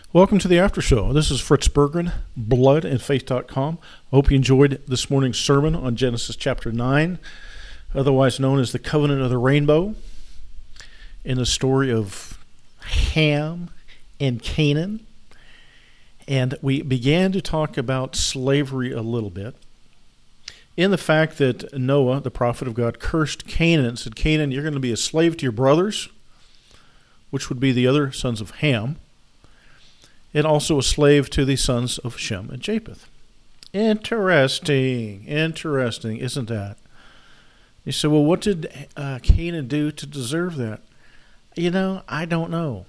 Welcome to the After Show. This is Fritz Berggren, bloodandfaith.com. I hope you enjoyed this morning's sermon on Genesis chapter 9, otherwise known as the Covenant of the Rainbow, in the story of Ham and Canaan. And we began to talk about slavery a little bit, in the fact that Noah, the prophet of God, cursed Canaan and said, Canaan, you're going to be a slave to your brothers, which would be the other sons of Ham, and also a slave to the sons of Shem and Japheth. Interesting, isn't that? You say, well, what did Canaan do to deserve that? I don't know.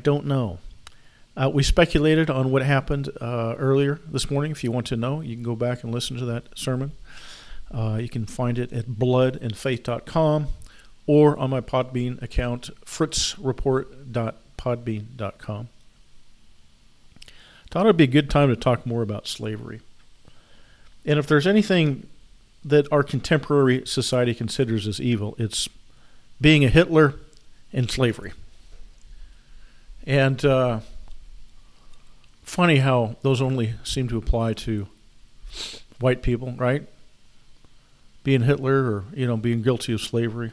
We speculated on what happened earlier this morning. If you want to know, you can go back and listen to that sermon. You can find it at bloodandfaith.com or on my Podbean account, fritzreport.podbean.com. Thought it would be a good time to talk more about slavery. And if there's anything that our contemporary society considers as evil, it's being a Hitler and slavery. And funny how those only seem to apply to white people, right? Being Hitler or, being guilty of slavery.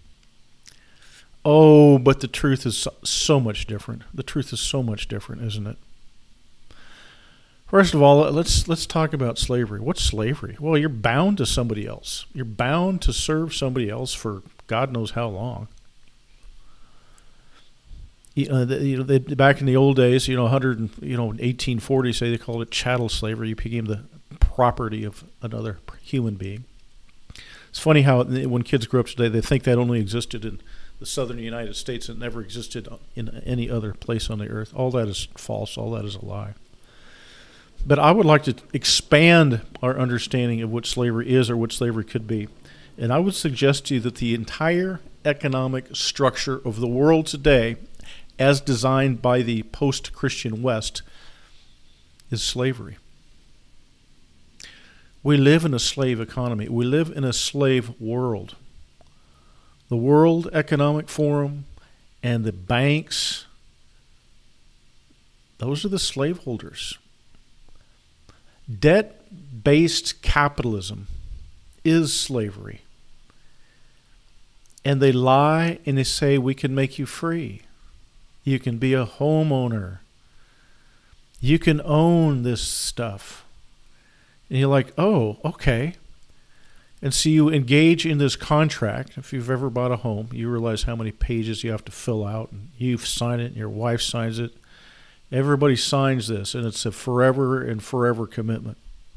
Oh, but the truth is so much different. The truth is so much different, isn't it? First of all, let's talk about slavery. What's slavery? Well, you're bound to somebody else. You're bound to serve somebody else for God knows how long. Back in the old days, 1840, say they called it chattel slavery. You became the property of another human being. It's funny how when kids grow up today, they think that only existed in the southern United States. It never existed in any other place on the earth. All that is false. All that is a lie. But I would like to expand our understanding of what slavery is or what slavery could be. And I would suggest to you that the entire economic structure of the world today, as designed by the post-Christian West, is slavery. We live in a slave economy. We live in a slave world. The World Economic Forum and the banks, those are the slaveholders. Debt-based capitalism is slavery. And they lie and they say, we can make you free. You can be a homeowner. You can own this stuff. And you're like, oh, okay. And so you engage in this contract. If you've ever bought a home, you realize how many pages you have to fill out. And you sign it and your wife signs it. Everybody signs this, and it's a forever and forever commitment.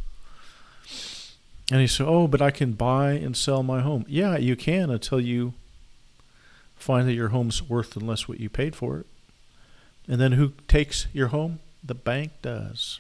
And you say, oh, but I can buy and sell my home. Yeah, you can until you find that your home's worth less what you paid for it. And then who takes your home? The bank does.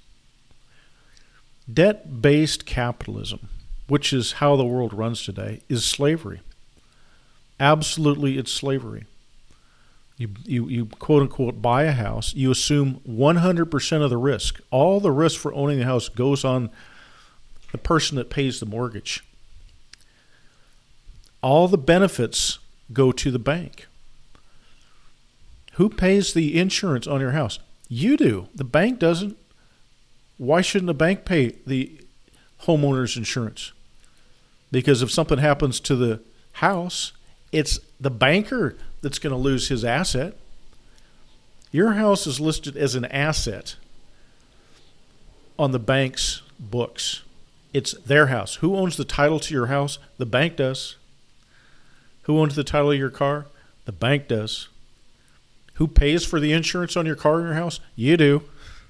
Debt-based capitalism, which is how the world runs today, is slavery. Absolutely, it's slavery. You quote-unquote buy a house. You assume 100% of the risk. All the risk for owning the house goes on the person that pays the mortgage. All the benefits go to the bank. Who pays the insurance on your house? You do. The bank doesn't. Why shouldn't the bank pay the homeowner's insurance? Because if something happens to the house, it's the banker that's going to lose his asset. Your house is listed as an asset on the bank's books. It's their house. Who owns the title to your house? The bank does. Who owns the title of your car? The bank does. Who pays for the insurance on your car and your house? You do.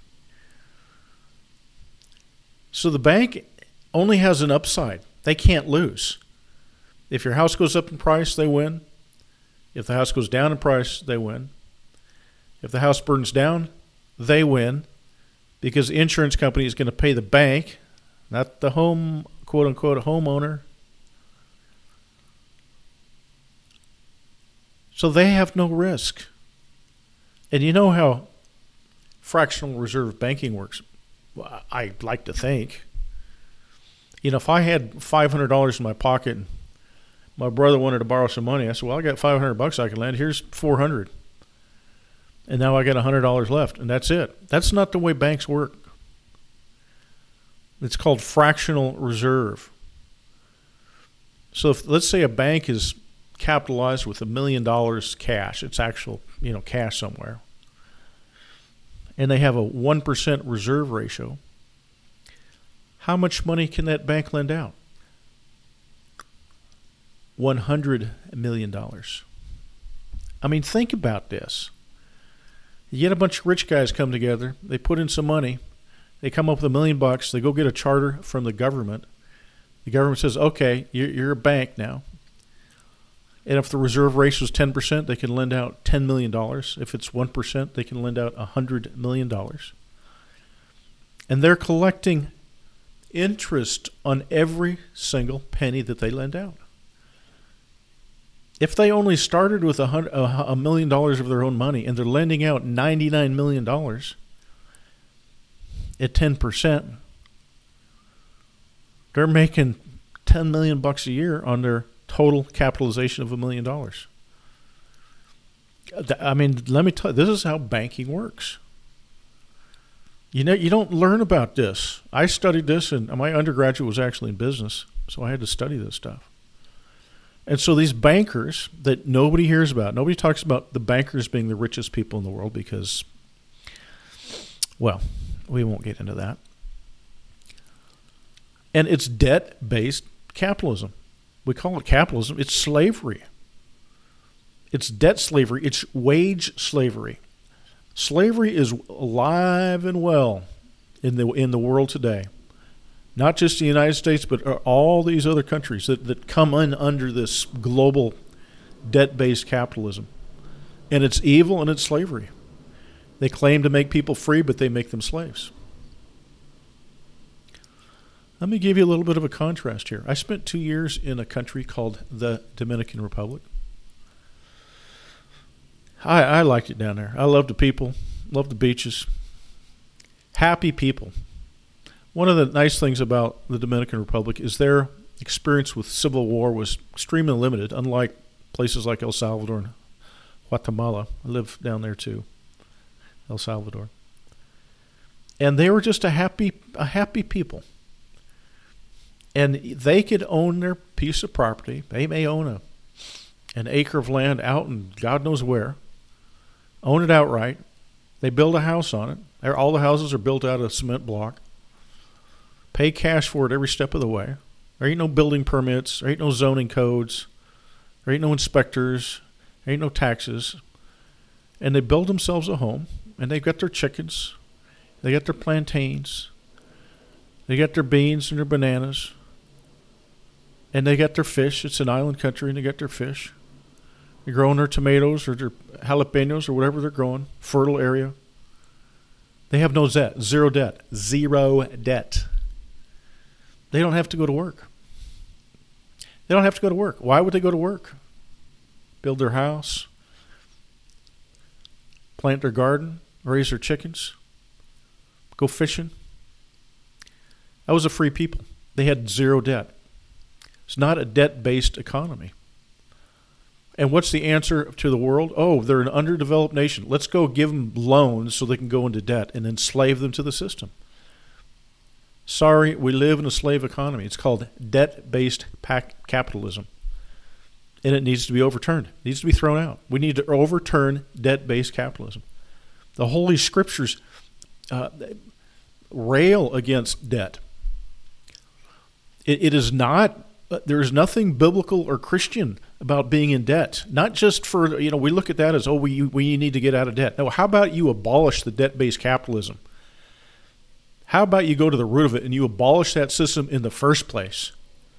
So the bank only has an upside. They can't lose. If your house goes up in price, they win. If the house goes down in price, they win. If the house burns down, they win because the insurance company is going to pay the bank, not the home, quote-unquote, homeowner. So they have no risk. And you know how fractional reserve banking works? Well, I like to think. If I had $500 in my pocket and my brother wanted to borrow some money, I said, well, I got $500 I can lend. Here's $400. and now I got $100 left, and that's it. That's not the way banks work. It's called fractional reserve. So if, let's say a bank is capitalized with $1 million cash, it's actual, cash somewhere, and they have a 1% reserve ratio, how much money can that bank lend out? $100 million. I mean, think about this. You get a bunch of rich guys come together, they put in some money, they come up with $1 million, they go get a charter from the government. The government says, okay, you're a bank now. And if the reserve ratio is 10%, they can lend out $10 million. If it's 1%, they can lend out $100 million. And they're collecting interest on every single penny that they lend out. If they only started with $1 million of their own money and they're lending out $99 million at 10%, they're making $10 million a year on their total capitalization of $1 million. I mean, let me tell you, this is how banking works. You don't learn about this. I studied this, and my undergraduate was actually in business, so I had to study this stuff. And so these bankers that nobody hears about, nobody talks about the bankers being the richest people in the world because, well, we won't get into that. And it's debt-based capitalism. We call it capitalism. It's slavery. It's debt slavery. It's wage slavery. Slavery is alive and well in the world today. Not just the United States, but all these other countries that come in under this global debt-based capitalism. And it's evil and it's slavery. They claim to make people free, but they make them slaves. Let me give you a little bit of a contrast here. I spent 2 years in a country called the Dominican Republic. I liked it down there. I loved the people, loved the beaches. Happy people. One of the nice things about the Dominican Republic is their experience with civil war was extremely limited, unlike places like El Salvador and Guatemala. I live down there too, El Salvador. And they were just a happy people. And they could own their piece of property. They may own an acre of land out in God knows where. Own it outright. They build a house on it. All the houses are built out of cement block. Pay cash for it every step of the way. There ain't no building permits. There ain't no zoning codes. There ain't no inspectors. There ain't no taxes. And they build themselves a home. And they've got their chickens. They got their plantains. They got their beans and their bananas. And they got their fish. It's an island country, and they got their fish. They're growing their tomatoes or their jalapenos or whatever they're growing. Fertile area. They have no debt. Zero debt. Zero debt. They don't have to go to work. They don't have to go to work. Why would they go to work? Build their house. Plant their garden. Raise their chickens. Go fishing. That was a free people. They had zero debt. It's not a debt-based economy. And what's the answer to the world? Oh, they're an underdeveloped nation. Let's go give them loans so they can go into debt and enslave them to the system. Sorry, we live in a slave economy. It's called debt-based capitalism. And it needs to be overturned. It needs to be thrown out. We need to overturn debt-based capitalism. The Holy Scriptures rail against debt. It is not, there is nothing biblical or Christian about being in debt. Not just for, we look at that as, we need to get out of debt. No, how about you abolish the debt-based capitalism? How about you go to the root of it and you abolish that system in the first place?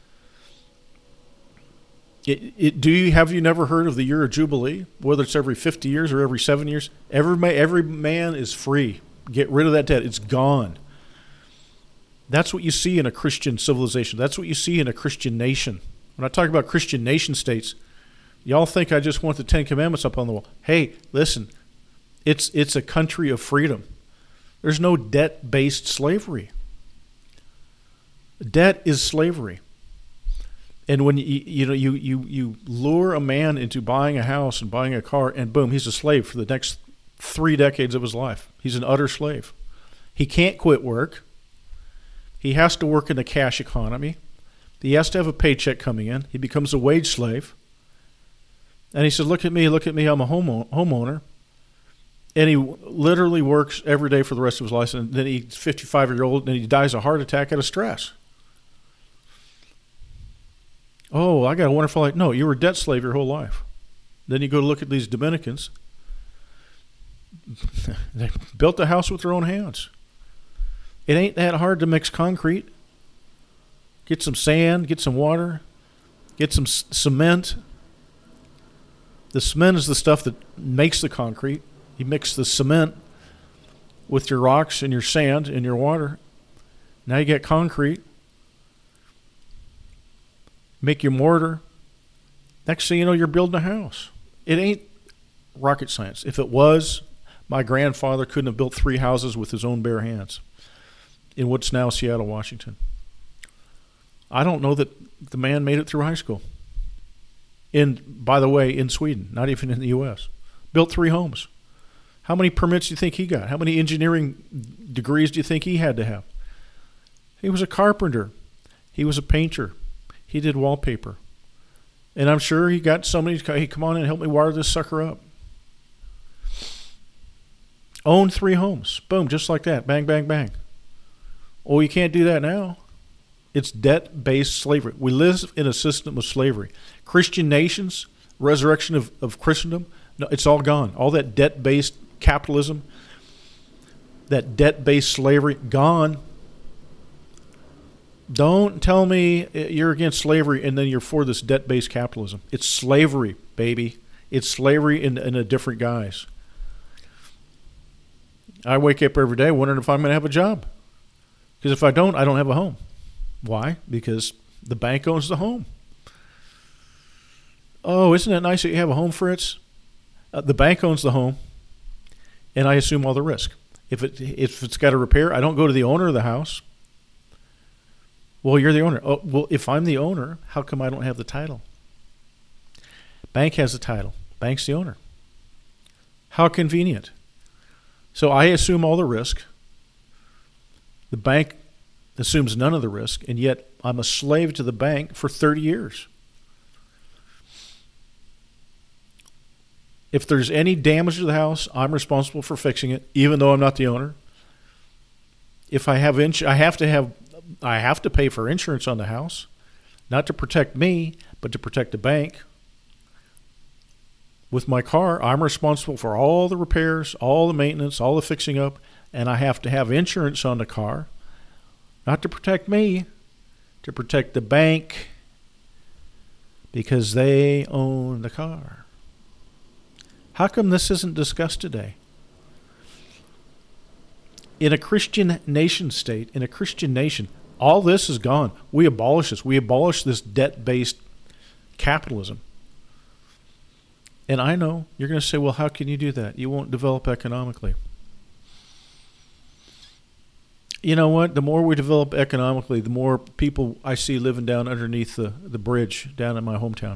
Have you never heard of the year of Jubilee? Whether it's every 50 years or every 7 years, every man is free. Get rid of that debt. It's gone. That's what you see in a Christian civilization. That's what you see in a Christian nation. When I talk about Christian nation states, y'all think I just want the Ten Commandments up on the wall. Hey, listen, it's a country of freedom. There's no debt-based slavery. Debt is slavery. And when you lure a man into buying a house and buying a car, and boom, he's a slave for the next 3 decades of his life. He's an utter slave. He can't quit work. He has to work in the cash economy. He has to have a paycheck coming in. He becomes a wage slave. And he said, look at me, I'm a homeowner. And he literally works every day for the rest of his life. And then he's 55-year-old and he dies of heart attack out of stress. Oh, I got a wonderful life. No, you were a debt slave your whole life. Then you go to look at these Dominicans. They built a house with their own hands. It ain't that hard to mix concrete. Get some sand, get some water, get some cement. The cement is the stuff that makes the concrete. You mix the cement with your rocks and your sand and your water. Now you get concrete. Make your mortar. Next thing you know, you're building a house. It ain't rocket science. If it was, my grandfather couldn't have built 3 houses with his own bare hands in what's now Seattle, Washington. I don't know that the man made it through high school. By the way, in Sweden, not even in the U.S. Built 3 homes. How many permits do you think he got? How many engineering degrees do you think he had to have? He was a carpenter. He was a painter. He did wallpaper. And I'm sure he got somebody to hey, come on and help me wire this sucker up. Owned 3 homes. Boom, just like that. Bang, bang, bang. Oh, you can't do that now. It's debt-based slavery. We live in a system of slavery. Christian nations, resurrection of Christendom, no, it's all gone. All that debt-based capitalism, that debt-based slavery, gone. Don't tell me you're against slavery and then you're for this debt-based capitalism. It's slavery, baby. It's slavery in a different guise. I wake up every day wondering if I'm going to have a job. Because if I don't have a home. Why? Because the bank owns the home. Oh, isn't it nice that you have a home, Fritz? The bank owns the home, and I assume all the risk. If it's got a repair, I don't go to the owner of the house. Well, you're the owner. Oh, well, if I'm the owner, how come I don't have the title? Bank has the title. Bank's the owner. How convenient. So I assume all the risk. The bank assumes none of the risk, and yet I'm a slave to the bank for 30 years. If there's any damage to the house, I'm responsible for fixing it, even though I'm not the owner. If I have I have to pay for insurance on the house, not to protect me, but to protect the bank. With my car, I'm responsible for all the repairs, all the maintenance, all the fixing up, and I have to have insurance on the car. Not to protect me, to protect the bank, because they own the car. How come this isn't discussed today? In a Christian nation state, in a Christian nation, all this is gone. We abolish this. We abolish this debt-based capitalism. And I know you're going to say, well, how can you do that? You won't develop economically. You know what? The more we develop economically, the more people I see living down underneath the bridge down in my hometown.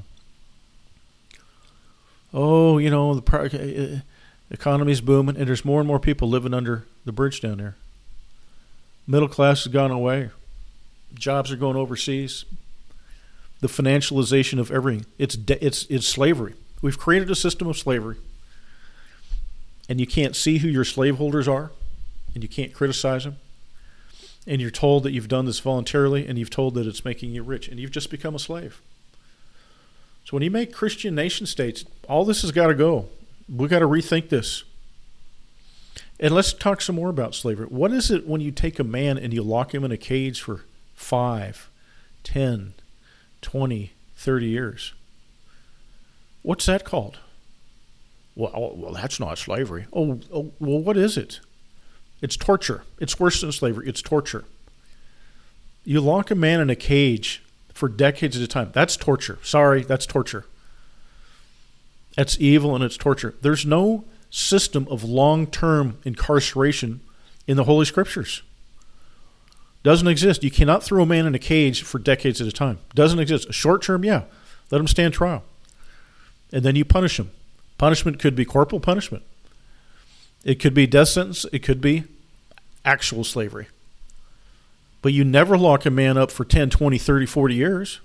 Oh, you know, the economy's booming, and there's more and more people living under the bridge down there. Middle class has gone away. Jobs are going overseas. The financialization of everything. It's slavery. We've created a system of slavery, and you can't see who your slaveholders are, and you can't criticize them. And you're told that you've done this voluntarily, and you've told that it's making you rich, and you've just become a slave. So when you make Christian nation states, all this has got to go. We've got to rethink this. And let's talk some more about slavery. What is it when you take a man and you lock him in a cage for 5, 10, 20, 30 years? What's that called? Well, that's not slavery. Oh, well, what is it? It's torture. It's worse than slavery. It's torture. You lock a man in a cage for decades at a time. That's torture. Sorry, that's torture. That's evil and it's torture. There's no system of long-term incarceration in the Holy Scriptures. Doesn't exist. You cannot throw a man in a cage for decades at a time. Doesn't exist. A short-term, yeah. Let him stand trial. And then you punish him. Punishment could be corporal punishment. It could be death sentence. It could be actual slavery. But you never lock a man up for 10, 20, 30, 40 years.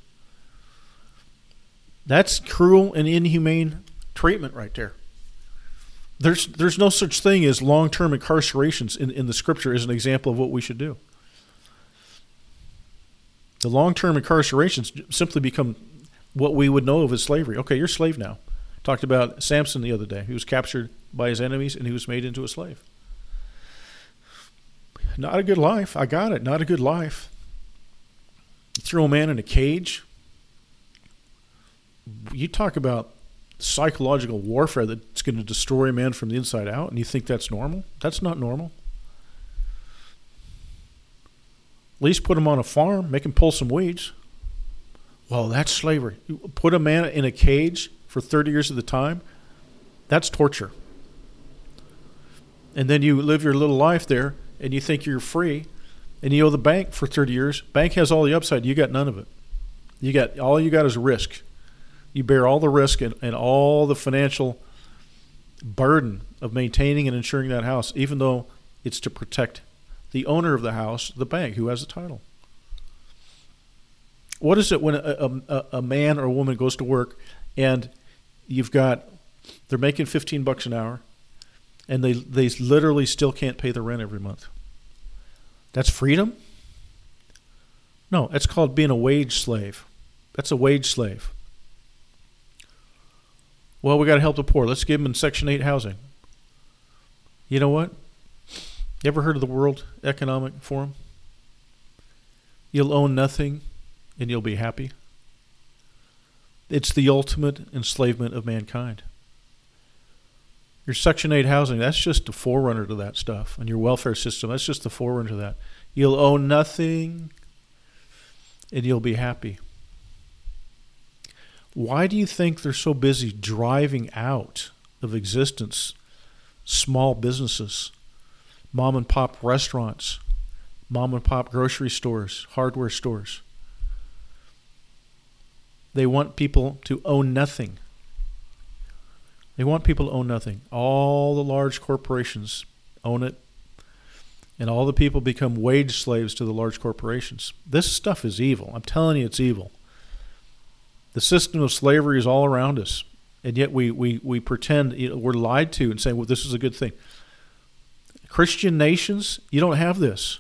That's cruel and inhumane treatment right there. There's no such thing as long-term incarcerations in the Scripture as an example of what we should do. The long-term incarcerations simply become what we would know of as slavery. Okay, you're a slave now. Talked about Samson the other day. He was captured by his enemies and he was made into a slave. Not a good life. I got it. Not a good life. You throw a man in a cage. You talk about psychological warfare that's going to destroy a man from the inside out, and you think that's normal? That's not normal. At least put him on a farm, make him pull some weeds. Well, that's slavery. Put a man in a cage for 30 years of the time, that's torture. And then you live your little life there, and you think you're free, and you owe the bank for 30 years. Bank has all the upside. You got none of it. All you got is risk. You bear all the risk and all the financial burden of maintaining and insuring that house, even though it's to protect the owner of the house, the bank, who has the title. What is it when a man or a woman goes to work and they're making $15 an hour and they literally still can't pay the rent every month? That's freedom? No, that's called being a wage slave. That's a wage slave. Well, we got to help the poor. Let's give them Section 8 housing. You know what? You ever heard of the World Economic Forum? You'll own nothing and you'll be happy. It's the ultimate enslavement of mankind. Your Section 8 housing, that's just a forerunner to that stuff. And your welfare system, that's just a forerunner to that. You'll own nothing and you'll be happy. Why do you think they're so busy driving out of existence small businesses, mom and pop restaurants, mom and pop grocery stores, hardware stores? They want people to own nothing. They want people to own nothing. All the large corporations own it, and all the people become wage slaves to the large corporations. This stuff is evil. I'm telling you, it's evil. The system of slavery is all around us, and yet we pretend we're lied to and say, well, this is a good thing. Christian nations, you don't have this.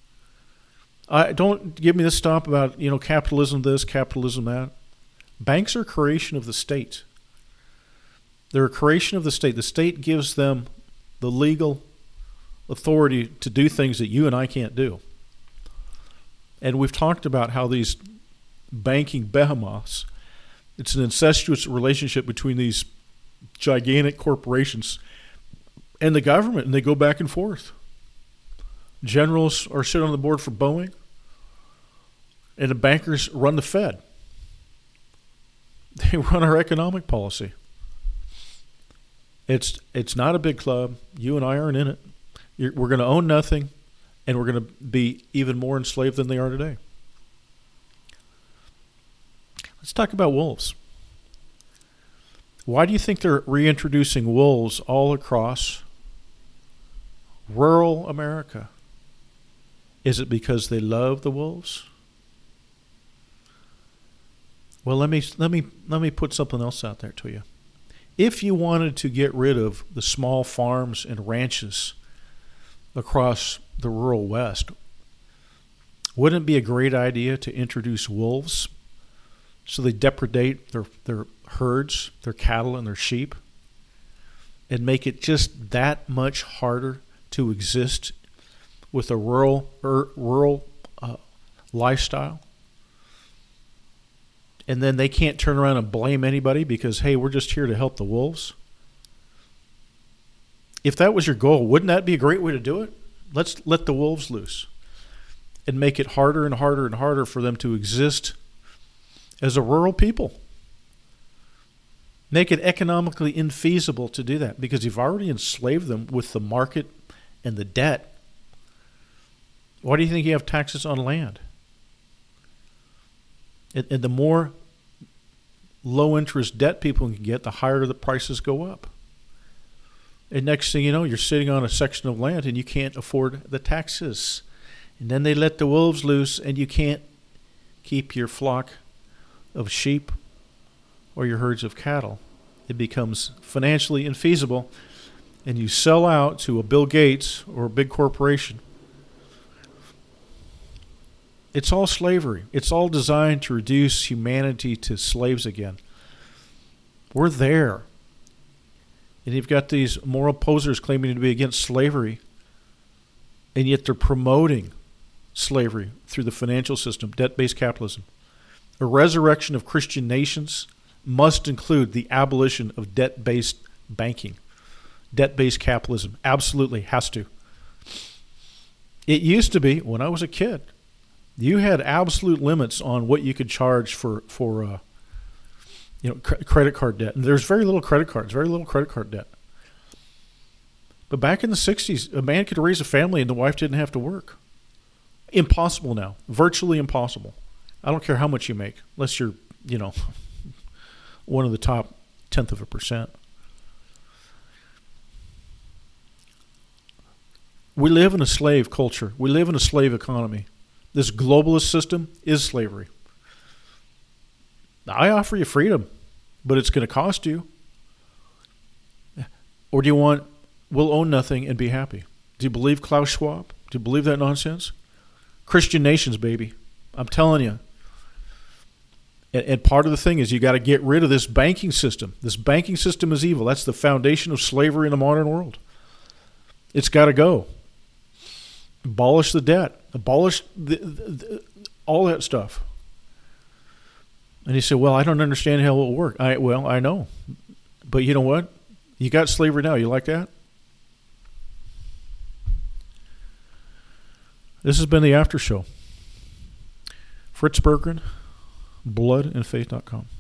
Don't give me this stuff about capitalism this, capitalism that. Banks are a creation of the state. They're a creation of the state. The state gives them the legal authority to do things that you and I can't do. And we've talked about how these banking behemoths, it's an incestuous relationship between these gigantic corporations and the government, and they go back and forth. Generals are sitting on the board for Boeing, and the bankers run the Fed. They run our economic policy. It's not a big club. You and I aren't in it. We're going to own nothing, and we're going to be even more enslaved than they are today. Let's talk about wolves. Why do you think they're reintroducing wolves all across rural America? Is it because they love the wolves? Well, let me put something else out there to you. If you wanted to get rid of the small farms and ranches across the rural West, wouldn't it be a great idea to introduce wolves so they depredate their herds, their cattle, and their sheep, and make it just that much harder to exist with a rural lifestyle? And then they can't turn around and blame anybody because, hey, we're just here to help the wolves. If that was your goal, wouldn't that be a great way to do it? Let's let the wolves loose and make it harder and harder and harder for them to exist as a rural people. Make it economically infeasible to do that because you've already enslaved them with the market and the debt. Why do you think you have taxes on land? And the more low-interest debt people can get, the higher the prices go up. And next thing you know, you're sitting on a section of land and you can't afford the taxes. And then they let the wolves loose and you can't keep your flock of sheep or your herds of cattle. It becomes financially infeasible and you sell out to a Bill Gates or a big corporation. It's all slavery. It's all designed to reduce humanity to slaves again. We're there. And you've got these moral posers claiming to be against slavery, and yet they're promoting slavery through the financial system, debt-based capitalism. A resurrection of Christian nations must include the abolition of debt-based banking. Debt-based capitalism absolutely has to. It used to be, when I was a kid, you had absolute limits on what you could charge for credit card debt. And there's very little credit card debt. But back in the 60s, a man could raise a family and the wife didn't have to work. Impossible now. Virtually impossible. I don't care how much you make, unless you're, one of the top 0.1%. We live in a slave culture. We live in a slave economy. This globalist system is slavery. I offer you freedom, but it's going to cost you. Or do you want, we'll own nothing and be happy? Do you believe Klaus Schwab? Do you believe that nonsense? Christian nations, baby. I'm telling you. And part of the thing is you got to get rid of this banking system. This banking system is evil. That's the foundation of slavery in the modern world. It's got to go. Abolish the debt. Abolish all that stuff. And he said, well, I don't understand how it will work. I know. But you know what? You got slavery now. You like that? This has been the After Show. Fritz Berggren, bloodandfaith.com.